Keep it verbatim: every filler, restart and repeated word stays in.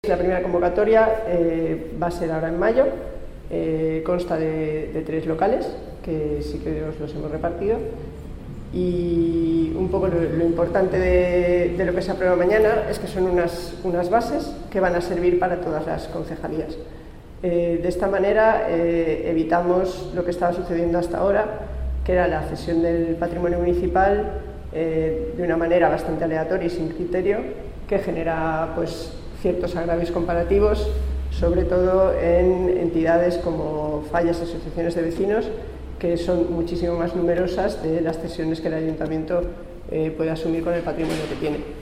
La primera convocatoria eh, va a ser ahora en mayo, eh, consta de, de tres locales, que sí que os los hemos repartido, y un poco lo, lo importante de, de lo que se aprueba mañana es que son unas, unas bases que van a servir para todas las concejalías. Eh, de esta manera eh, evitamos lo que estaba sucediendo hasta ahora, que era la cesión del patrimonio municipal eh, de una manera bastante aleatoria y sin criterio, que genera pues ciertos agravios comparativos, sobre todo en entidades como fallas y asociaciones de vecinos, que son muchísimo más numerosas de las cesiones que el ayuntamiento eh, puede asumir con el patrimonio que tiene.